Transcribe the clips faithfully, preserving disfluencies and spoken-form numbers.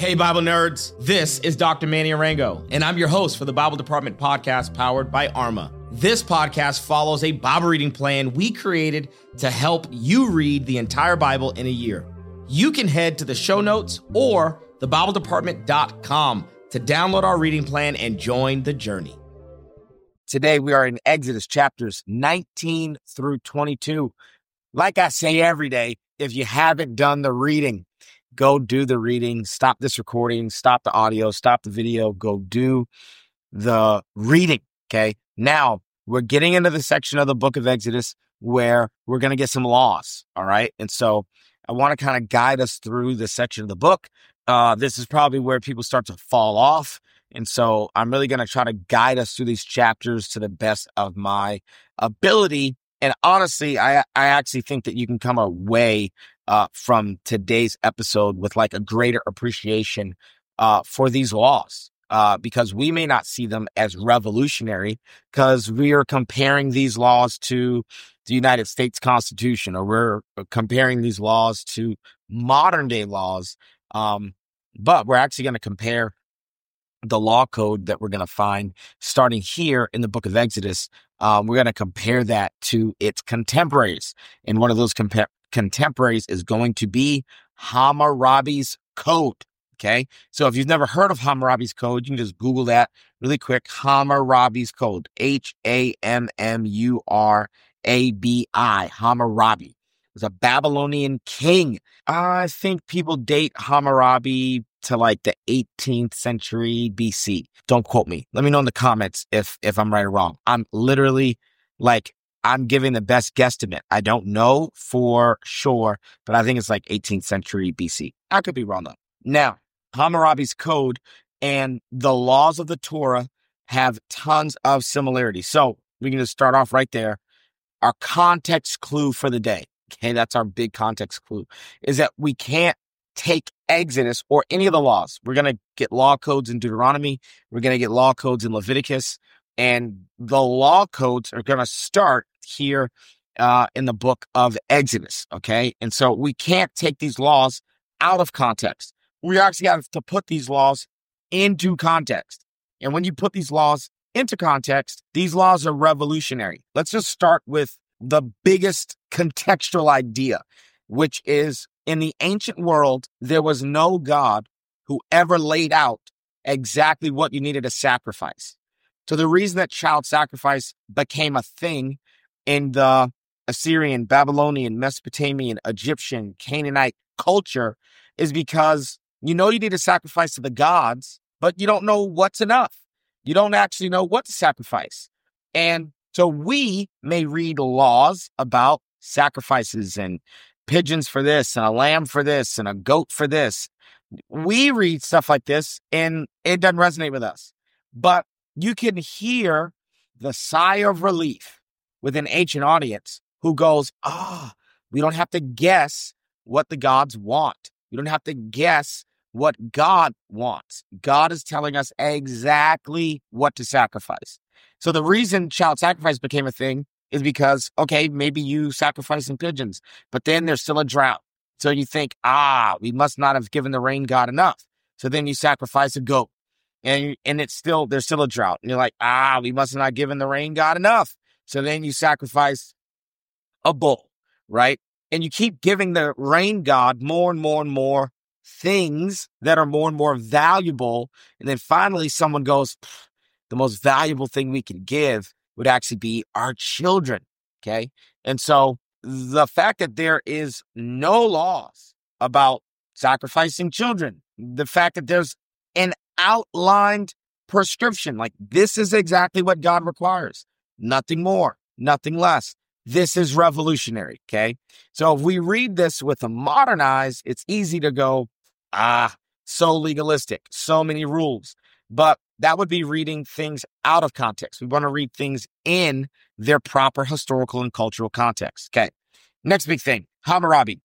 Hey, Bible nerds. This is Doctor Manny Arango, and I'm your host for the Bible Department podcast powered by Arma. This podcast follows a Bible reading plan we created to help you read the entire Bible in a year. You can head to the show notes or the bible department dot com to download our reading plan and join the journey. Today we are in Exodus chapters nineteen through twenty-two. Like I say every day, if you haven't done the reading, go do the reading. Stop this recording, stop the audio, stop the video, go do the reading, okay? Now, we're getting into the section of the book of Exodus where we're going to get some laws, all right? And so I want to kind of guide us through the section of the book. Uh, this is probably where people start to fall off. And so I'm really going to try to guide us through these chapters to the best of my ability. And honestly, I, I actually think that you can come away uh, from today's episode with like a greater appreciation uh, for these laws. Uh, because we may not see them as revolutionary because we are comparing these laws to the United States Constitution, or we're comparing these laws to modern day laws. Um, but we're actually going to compare the law code that we're going to find starting here in the book of Exodus. Um, we're going to compare that to its contemporaries. And one of those compa- contemporaries is going to be Hammurabi's Code. Okay, so if you've never heard of Hammurabi's Code, you can just Google that really quick. Hammurabi's Code, H A M M U R A B I, Hammurabi. He was a Babylonian king. I think people date Hammurabi to like the eighteenth century B C. Don't quote me. Let me know in the comments if if I'm right or wrong. I'm literally like, I'm giving the best guesstimate. I don't know for sure, but I think it's like eighteenth century B C. I could be wrong though. Now, Hammurabi's Code and the laws of the Torah have tons of similarities. So we can just start off right there. Our context clue for the day, okay, that's our big context clue, is that we can't take Exodus or any of the laws. We're going to get law codes in Deuteronomy. We're going to get law codes in Leviticus. And the law codes are going to start here uh, in the book of Exodus, okay? And so we can't take these laws out of context. We actually have to put these laws into context. And when you put these laws into context, these laws are revolutionary. Let's just start with the biggest contextual idea, which is in the ancient world, there was no God who ever laid out exactly what you needed to sacrifice. So the reason that child sacrifice became a thing in the Assyrian, Babylonian, Mesopotamian, Egyptian, Canaanite culture is because you know you need to sacrifice to the gods, but you don't know what's enough. You don't actually know what to sacrifice. And so we may read laws about sacrifices and pigeons for this and a lamb for this and a goat for this. We read stuff like this and it doesn't resonate with us. But you can hear the sigh of relief with an ancient audience who goes, ah, oh, we don't have to guess what the gods want. We don't have to guess what God wants. God is telling us exactly what to sacrifice. So the reason child sacrifice became a thing is because, okay, maybe you sacrifice some pigeons, but then there's still a drought. So you think, ah, we must not have given the rain god enough. So then you sacrifice a goat and, and it's still, there's still a drought. And you're like, ah, we must have not given the rain god enough. So then you sacrifice a bull, right? And you keep giving the rain god more and more and more things that are more and more valuable. And then finally someone goes, the most valuable thing we can give would actually be our children. Okay. And so the fact that there is no laws about sacrificing children, the fact that there's an outlined prescription, like this is exactly what God requires, nothing more, nothing less. This is revolutionary. Okay. So if we read this with a modern eyes, it's easy to go, ah, so legalistic, so many rules. But that would be reading things out of context. We want to read things in their proper historical and cultural context. Okay. Next big thing, Hammurabi.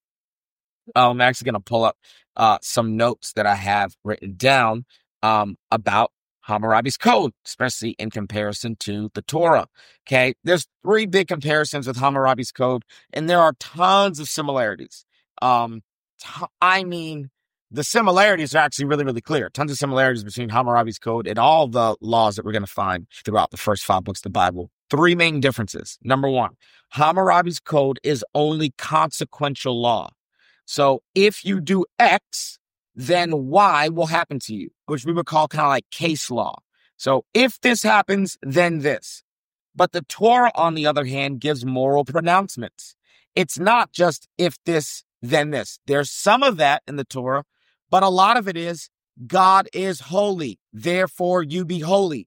I'm actually going to pull up uh, some notes that I have written down um, about Hammurabi's Code, especially in comparison to the Torah. Okay. There's three big comparisons with Hammurabi's Code, and there are tons of similarities. Um, t- I mean, The similarities are actually really, really clear. Tons of similarities between Hammurabi's Code and all the laws that we're going to find throughout the first five books of the Bible. Three main differences. Number one, Hammurabi's Code is only consequential law. So if you do X, then Y will happen to you, which we would call kind of like case law. So if this happens, then this. But the Torah, on the other hand, gives moral pronouncements. It's not just if this, then this. There's some of that in the Torah, but a lot of it is God is holy, therefore you be holy.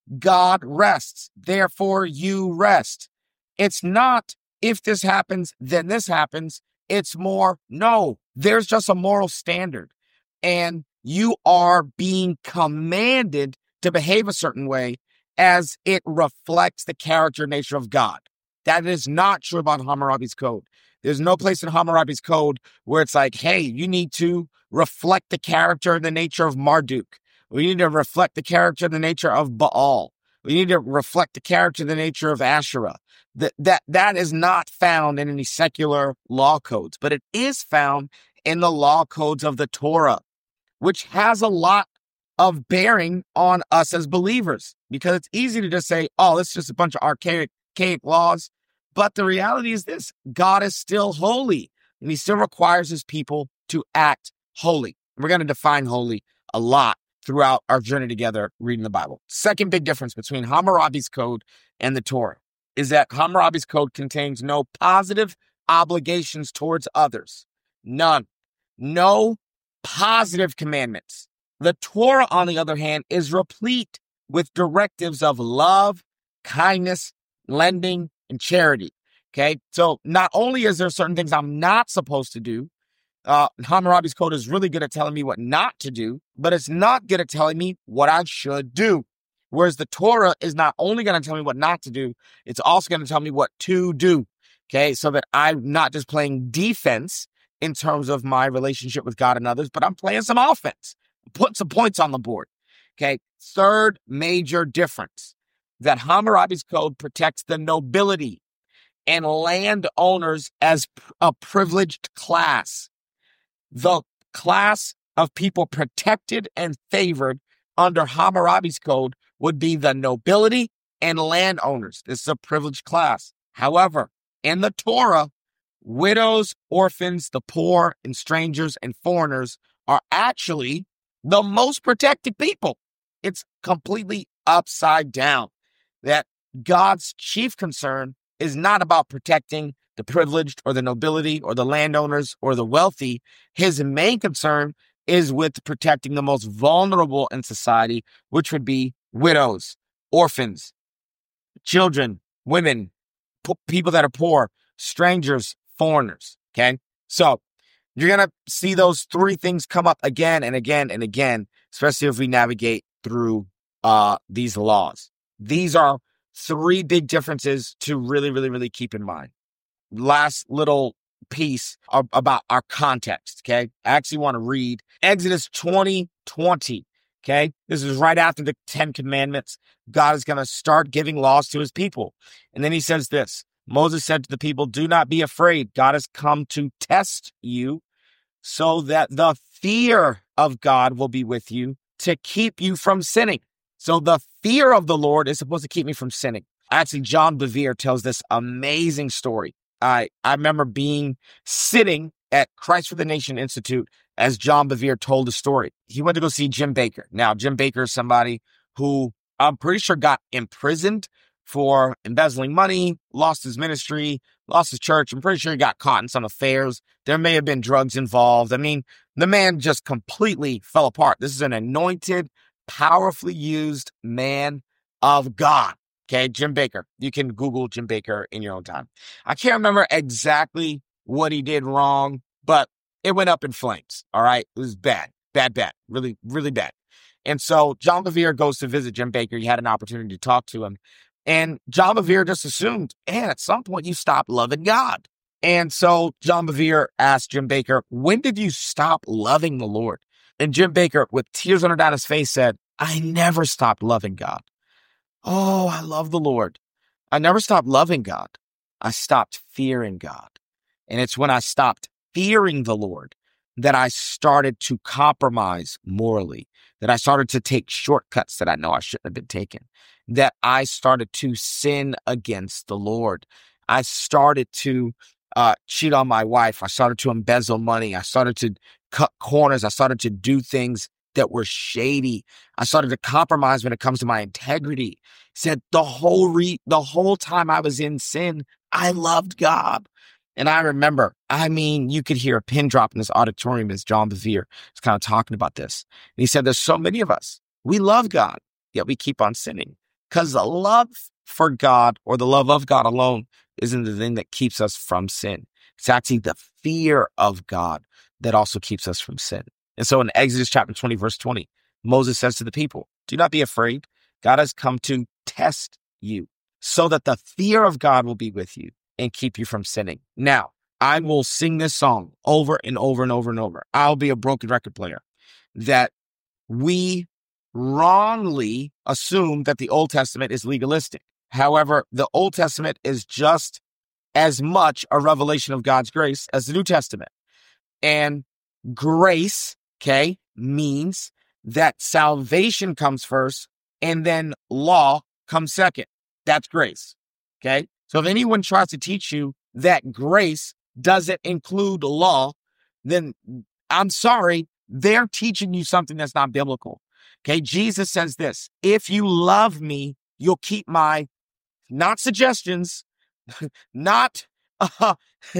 God rests, therefore you rest. It's not if this happens, then this happens. It's more, no, there's just a moral standard. And you are being commanded to behave a certain way as it reflects the character and nature of God. That is not true about Hammurabi's Code. There's no place in Hammurabi's Code where it's like, hey, you need to reflect the character and the nature of Marduk. We need to reflect the character and the nature of Baal. We need to reflect the character and the nature of Asherah. That, that, that is not found in any secular law codes, but it is found in the law codes of the Torah, which has a lot of bearing on us as believers, because it's easy to just say, oh, it's just a bunch of archaic, archaic laws. But the reality is this: God is still holy, and he still requires his people to act holy. We're going to define holy a lot throughout our journey together reading the Bible. Second big difference between Hammurabi's Code and the Torah is that Hammurabi's Code contains no positive obligations towards others. None. No positive commandments. The Torah, on the other hand, is replete with directives of love, kindness, lending, and charity. Okay, so not only is there certain things I'm not supposed to do, uh, Hammurabi's Code is really good at telling me what not to do, but it's not good at telling me what I should do. Whereas the Torah is not only going to tell me what not to do, it's also going to tell me what to do. Okay, so that I'm not just playing defense in terms of my relationship with God and others, but I'm playing some offense, putting some points on the board. Okay, third major difference, that Hammurabi's Code protects the nobility and landowners as a privileged class. The class of people protected and favored under Hammurabi's Code would be the nobility and landowners. This is a privileged class. However, in the Torah, widows, orphans, the poor, and strangers and foreigners are actually the most protected people. It's completely upside down. That God's chief concern is not about protecting the privileged or the nobility or the landowners or the wealthy. His main concern is with protecting the most vulnerable in society, which would be widows, orphans, children, women, po- people that are poor, strangers, foreigners. Okay. So you're going to see those three things come up again and again and again, especially if we navigate through uh, these laws. These are three big differences to really, really, really keep in mind. Last little piece of, about our context, okay? I actually want to read Exodus twenty twenty, okay? This is right after the Ten Commandments. God is going to start giving laws to his people. And then he says this: Moses said to the people, "Do not be afraid. God has come to test you so that the fear of God will be with you to keep you from sinning." So the fear of the Lord is supposed to keep me from sinning. Actually, John Bevere tells this amazing story. I, I remember being sitting at Christ for the Nation Institute as John Bevere told the story. He went to go see Jim Bakker. Now, Jim Bakker is somebody who I'm pretty sure got imprisoned for embezzling money, lost his ministry, lost his church. I'm pretty sure he got caught in some affairs. There may have been drugs involved. I mean, the man just completely fell apart. This is an anointed, powerfully used man of God. Okay, Jim Bakker. You can Google Jim Bakker in your own time. I can't remember exactly what he did wrong, but it went up in flames. All right, it was bad, bad, bad, really, really bad. And so John Bevere goes to visit Jim Bakker. He had an opportunity to talk to him. And John Bevere just assumed, man, at some point you stopped loving God. And so John Bevere asked Jim Bakker, when did you stop loving the Lord? And Jim Bakker, with tears running down his face, said, I never stopped loving God. Oh, I love the Lord. I never stopped loving God. I stopped fearing God. And it's when I stopped fearing the Lord that I started to compromise morally, that I started to take shortcuts that I know I shouldn't have been taking, that I started to sin against the Lord. I started to uh, cheat on my wife. I started to embezzle money. I started to cut corners. I started to do things that were shady. I started to compromise when it comes to my integrity. Said the whole re- the whole time I was in sin, I loved God. And I remember, I mean, you could hear a pin drop in this auditorium as John Bevere is kind of talking about this. And he said, there's so many of us, we love God, yet we keep on sinning. Because the love for God or the love of God alone isn't the thing that keeps us from sin. It's actually the fear of God that also keeps us from sin. And so in Exodus chapter twenty, verse twenty, Moses says to the people, do not be afraid. God has come to test you so that the fear of God will be with you and keep you from sinning. Now, I will sing this song over and over and over and over. I'll be a broken record player. That we wrongly assume that the Old Testament is legalistic. However, the Old Testament is just as much a revelation of God's grace as the New Testament. And grace, okay, means that salvation comes first and then law comes second. That's grace, okay? So if anyone tries to teach you that grace doesn't include law, then I'm sorry, they're teaching you something that's not biblical. Okay, Jesus says this, if you love me, you'll keep my, not suggestions, not, uh,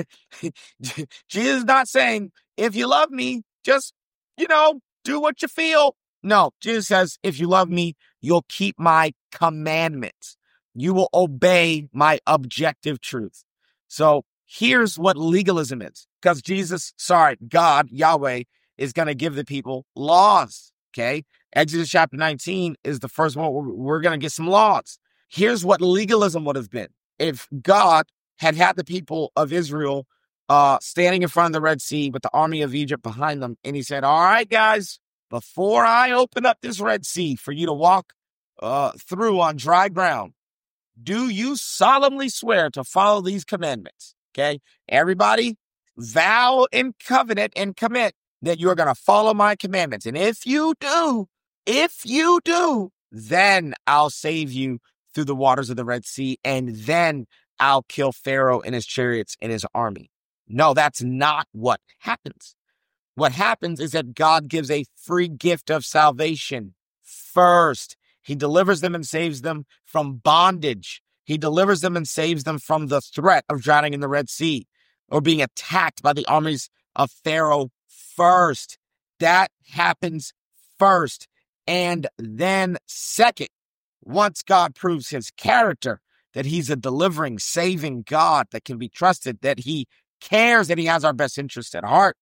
Jesus is not saying, if you love me, just, you know, do what you feel. No, Jesus says, if you love me, you'll keep my commandments. You will obey my objective truth. So here's what legalism is. Because Jesus, sorry, God, Yahweh, is going to give the people laws. Okay? Exodus chapter nineteen is the first one where we're going to get some laws. Here's what legalism would have been. If God had had the people of Israel uh, standing in front of the Red Sea with the army of Egypt behind them, and he said, all right, guys, before I open up this Red Sea for you to walk uh, through on dry ground, do you solemnly swear to follow these commandments? Okay? Everybody vow and covenant and commit that you're going to follow my commandments. And if you do, if you do, then I'll save you through the waters of the Red Sea, and then I'll kill Pharaoh and his chariots and his army. No, that's not what happens. What happens is that God gives a free gift of salvation first. He delivers them and saves them from bondage. He delivers them and saves them from the threat of drowning in the Red Sea or being attacked by the armies of Pharaoh first. That happens first. And then second, once God proves his character, that he's a delivering, saving God that can be trusted, that he cares, that he has our best interest at heart,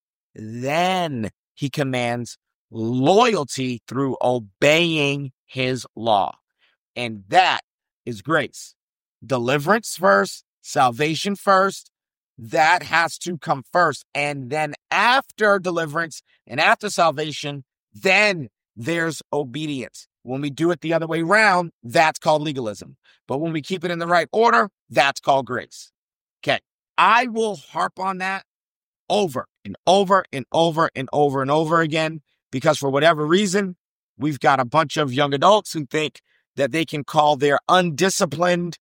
then he commands loyalty through obeying his law. And that is grace. Deliverance first, salvation first. That has to come first. And then after deliverance and after salvation, then there's obedience. When we do it the other way around, that's called legalism. But when we keep it in the right order, that's called grace. Okay. I will harp on that over and over and over and over and over again, because for whatever reason, we've got a bunch of young adults who think that they can call their undisciplined,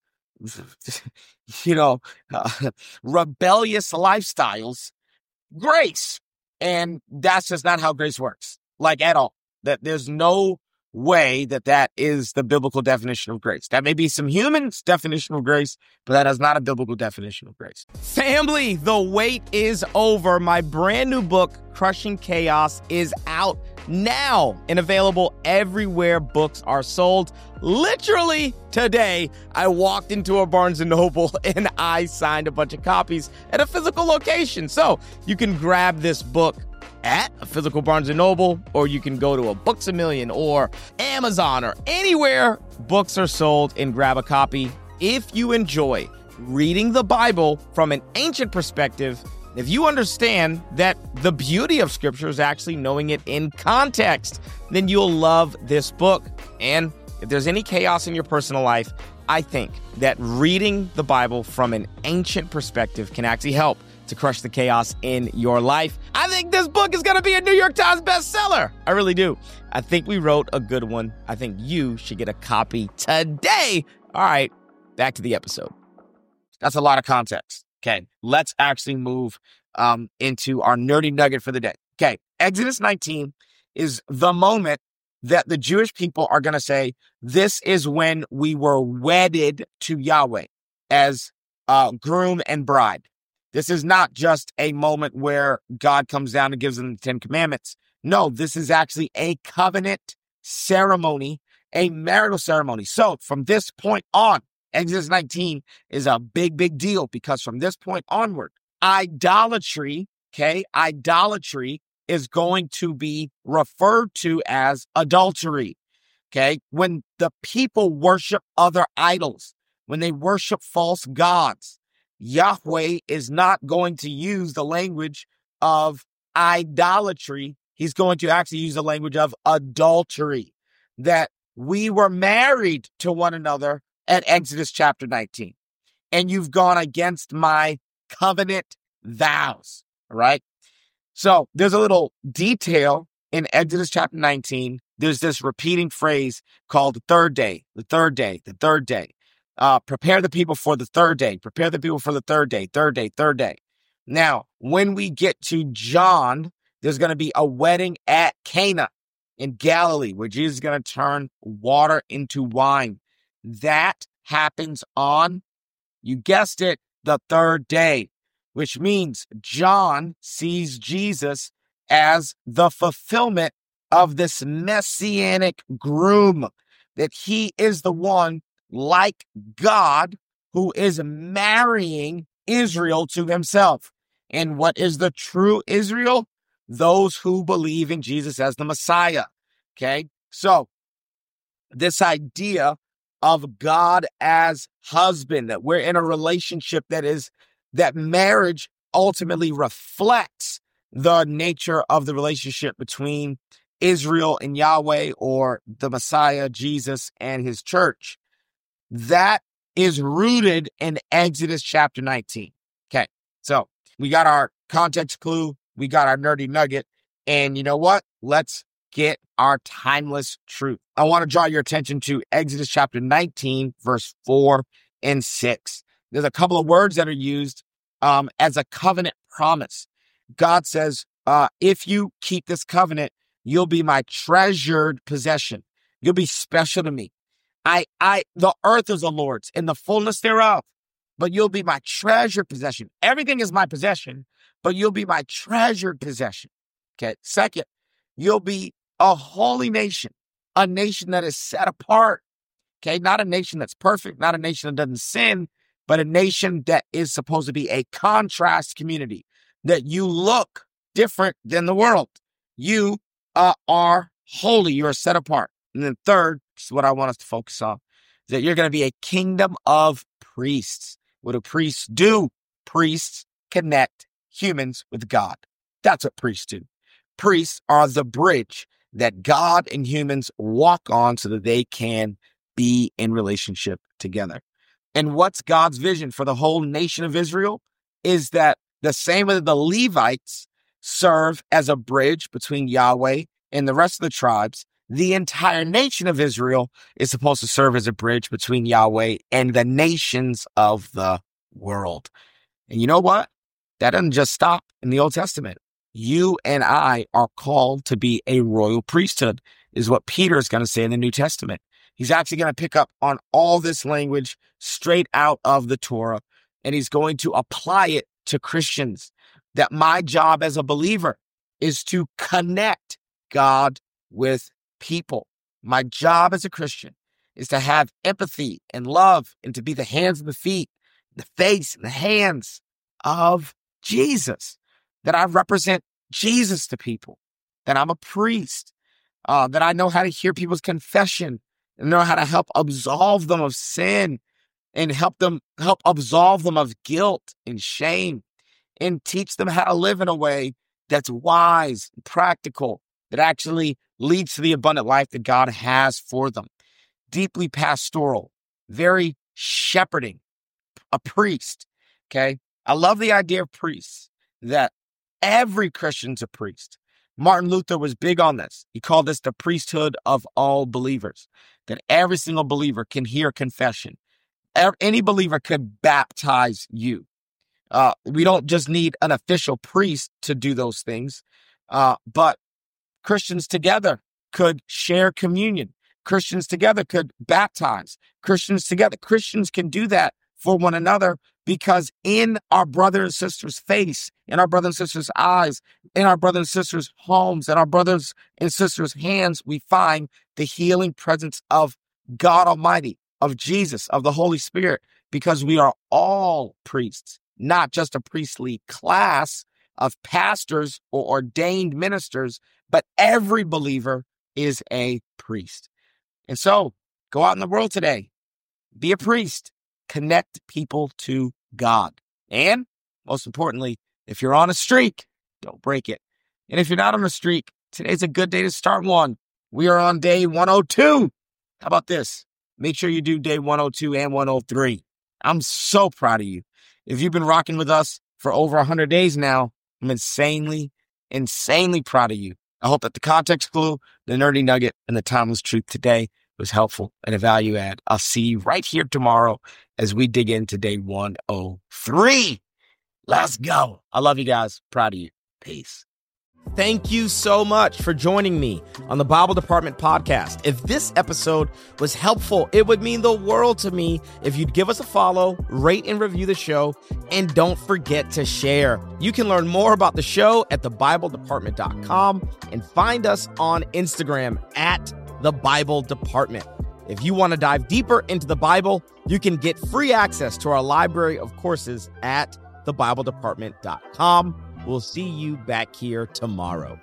you know, uh, rebellious lifestyles grace. And that's just not how grace works, like at all. That there's no way that that is the biblical definition of grace. That may be some human's definition of grace, but that is not a biblical definition of grace. Family, the wait is over. My brand new book, Crushing Chaos, is out now and available everywhere books are sold. Literally today, I walked into a Barnes and Noble and I signed a bunch of copies at a physical location. So you can grab this book at a physical Barnes and Noble, or you can go to a Books A Million or Amazon or anywhere books are sold and grab a copy. If you enjoy reading the Bible from an ancient perspective, if you understand that the beauty of Scripture is actually knowing it in context, then you'll love this book. And if there's any chaos in your personal life, I think that reading the Bible from an ancient perspective can actually help to crush the chaos in your life. I think this book is going to be a New York Times bestseller. I really do. I think we wrote a good one. I think you should get a copy today. All right, back to the episode. That's a lot of context. Okay, let's actually move um, into our nerdy nugget for the day. Okay, Exodus nineteen is the moment that the Jewish people are going to say, this is when we were wedded to Yahweh as uh, groom and bride. This is not just a moment where God comes down and gives them the Ten Commandments. No, this is actually a covenant ceremony, a marital ceremony. So from this point on, Exodus nineteen is a big, big deal because from this point onward, idolatry, okay, idolatry is going to be referred to as adultery, okay? When the people worship other idols, when they worship false gods, Yahweh is not going to use the language of idolatry. He's going to actually use the language of adultery, that we were married to one another at Exodus chapter nineteen, and you've gone against my covenant vows, all right? So there's a little detail in Exodus chapter nineteen. There's this repeating phrase called the third day, the third day, the third day. Uh, prepare the people for the third day. Prepare the people for the third day, third day, third day. Now, when we get to John, there's going to be a wedding at Cana in Galilee where Jesus is going to turn water into wine. That happens on, you guessed it, the third day, which means John sees Jesus as the fulfillment of this messianic groom, that he is the one like God who is marrying Israel to himself. And what is the true Israel? Those who believe in Jesus as the Messiah. Okay, so this idea of God as husband, that we're in a relationship that is, that marriage ultimately reflects the nature of the relationship between Israel and Yahweh, or the Messiah, Jesus, and his church. That is rooted in Exodus chapter nineteen. Okay, so we got our context clue, we got our nerdy nugget, and you know what? Let's get our timeless truth. I want to draw your attention to Exodus chapter nineteen, verse four and six. There's a couple of words that are used um, as a covenant promise. God says, uh, if you keep this covenant, you'll be my treasured possession. You'll be special to me. I, I, the earth is the Lord's and the fullness thereof, but you'll be my treasured possession. Everything is my possession, but you'll be my treasured possession. Okay. Second, you'll be a holy nation, a nation that is set apart. Okay. Not a nation that's perfect, not a nation that doesn't sin, but a nation that is supposed to be a contrast community, that you look different than the world. You uh, are holy. You are set apart. And then third, this is what I want us to focus on, that you're going to be a kingdom of priests. What do priests do? Priests connect humans with God. That's what priests do. Priests are the bridge that God and humans walk on so that they can be in relationship together. And what's God's vision for the whole nation of Israel is that the same way the Levites serve as a bridge between Yahweh and the rest of the tribes, the entire nation of Israel is supposed to serve as a bridge between Yahweh and the nations of the world. And you know what? That doesn't just stop in the Old Testament. You and I are called to be a royal priesthood, is what Peter is going to say in the New Testament. He's actually going to pick up on all this language straight out of the Torah, and he's going to apply it to Christians. That my job as a believer is to connect God with people. My job as a Christian is to have empathy and love and to be the hands and the feet, the face and the hands of Jesus. That I represent Jesus to people. That I'm a priest. Uh, that I know how to hear people's confession and know how to help absolve them of sin and help them help absolve them of guilt and shame and teach them how to live in a way that's wise and practical, that actually leads to the abundant life that God has for them. Deeply pastoral, very shepherding, a priest, okay? I love the idea of priests, that every Christian's a priest. Martin Luther was big on this. He called this the priesthood of all believers, that every single believer can hear confession. Any believer could baptize you. Uh, we don't just need an official priest to do those things, uh, but Christians together could share communion. Christians together could baptize. Christians together, Christians can do that for one another, because in our brother and sister's face, in our brother and sister's eyes, in our brother and sister's homes, in our brothers and sisters' hands, we find the healing presence of God Almighty, of Jesus, of the Holy Spirit, because we are all priests, not just a priestly class of pastors or ordained ministers, but every believer is a priest. And so go out in the world today, be a priest, connect people to God. And most importantly, if you're on a streak, don't break it. And if you're not on a streak, today's a good day to start one. We are on day one oh two. How about this? Make sure you do day one oh two and one oh three. I'm so proud of you. If you've been rocking with us for over one hundred days now, I'm insanely, insanely proud of you. I hope that the context clue, the nerdy nugget, and the timeless truth today was helpful and a value add. I'll see you right here tomorrow as we dig into day one oh three. Let's go. I love you guys. Proud of you. Peace. Thank you so much for joining me on the Bible Department podcast. If this episode was helpful, it would mean the world to me if you'd give us a follow, rate and review the show, and don't forget to share. You can learn more about the show at the bible department dot com and find us on Instagram at The Bible Department. If you want to dive deeper into the Bible, you can get free access to our library of courses at the bible department dot com. We'll see you back here tomorrow.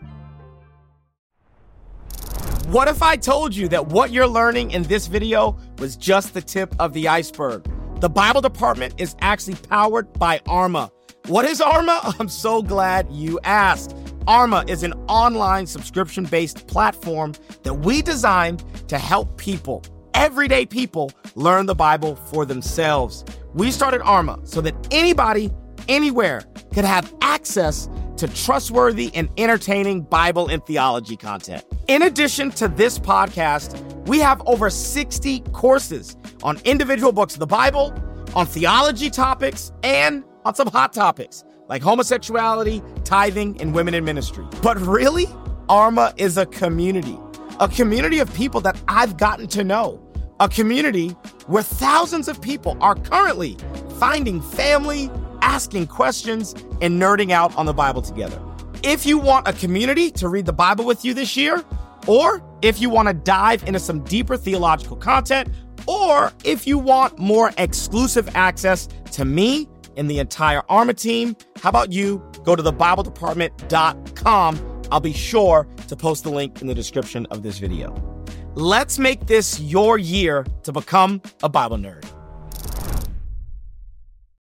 What if I told you that what you're learning in this video was just the tip of the iceberg? The Bible Department is actually powered by Arma. What is Arma? I'm so glad you asked. Arma is an online subscription-based platform that we designed to help people, everyday people, learn the Bible for themselves. We started Arma so that anybody, anywhere, could have access to trustworthy and entertaining Bible and theology content. In addition to this podcast, we have over sixty courses on individual books of the Bible, on theology topics, and on some hot topics like homosexuality, tithing, and women in ministry. But really, Arma is a community, a community of people that I've gotten to know, a community where thousands of people are currently finding family, asking questions, and nerding out on the Bible together. If you want a community to read the Bible with you this year, or if you want to dive into some deeper theological content, or if you want more exclusive access to me and the entire Arma team, how about you go to the bible department dot com. I'll be sure to post the link in the description of this video. Let's make this your year to become a Bible nerd.